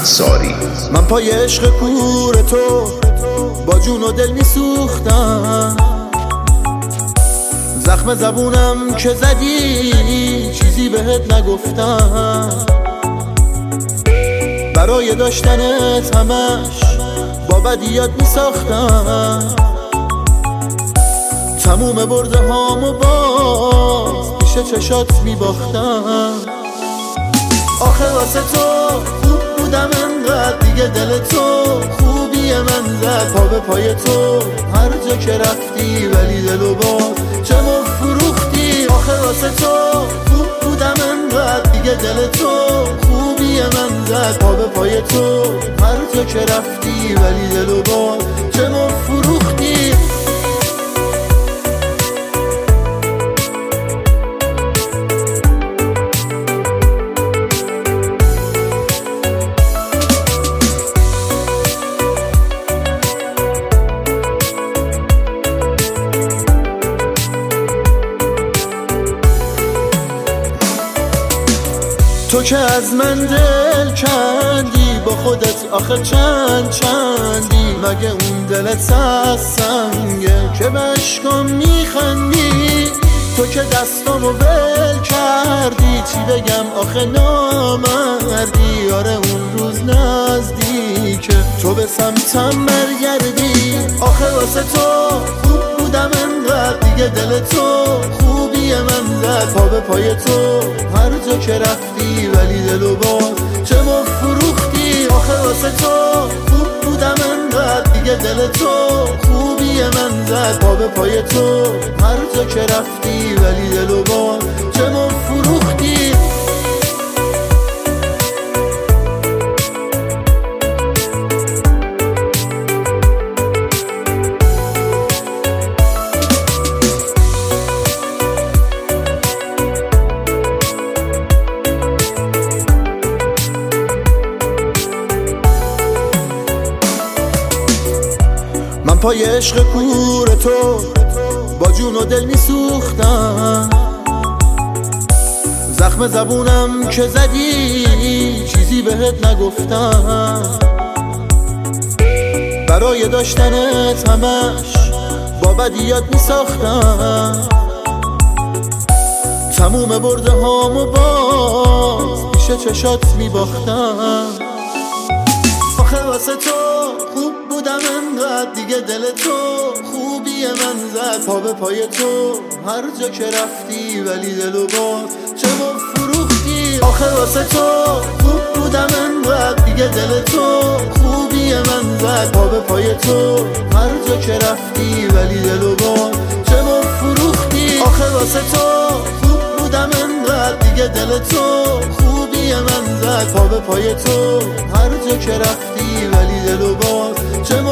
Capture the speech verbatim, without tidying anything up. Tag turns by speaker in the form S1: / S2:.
S1: انصاری.
S2: من پای عشق کور تو با جون و دل می سوختم، زخم زبونم که زدی چیزی بهت نگفتم، برای داشتنت همش با بدیات می ساختم، تموم برده هامو باز پیش چشات می باختم. آخه واسه تو خوب بودم انقدر، دیگه دل تو خوبی من زد پا به پای تو، هر جا که رفتی ولی دلو باز چه ما فروختی. آخه واسه تو خوب بودم انقدر، دیگه دل تو خوبی من زد پا به پای تو، هر جا که رفتی ولی دلو باز چه ما فروختی. تو که از من دل کندی با خودت آخه چند چندی، مگه اون دلت سنگه که به عشقام میخندی؟ تو که دستامو ول کردی چی بگم آخه نامردی، آره اون روز نزدیکه تو به سمتم برگردی. آخه واسه تو خوب بودم انقدر، دیگه دل تو خوبی من زد پا به پای تو، هر جا که رفتی ولی دلو باز چه ما فروختی. آخه واسه تو خوب بودم انقدر، دیگه دل تو خوبی من زد پا به پای تو، هر جا که رفتی ولی دلو باز چه ما فروختی. من پای عشق کور تو با جون و دل می سوختم، زخم زبونم که زدی چیزی بهت نگفتم، برای داشتنت همش با بدیات می ساختم، تموم برده هامو باز پیش چشات می باختم. آخه واسه تو خوب بودم انقدر، دیگه دل تو خوبی من زد پا به پای تو، هر جا که رفتی ولی دلو باز چه ما فروختی. آخه واسه تو خوب بودم انقدر، دیگه دل تو خوبی من زد پا به پای تو، هر جا که رفتی ولی دلو باز چه ما فروختی. آخه واسه تو خوب بودم انقدر، دیگه دل تو خوبی من زد پا به پای تو، هر جا که رفتی ولی دلو باز چه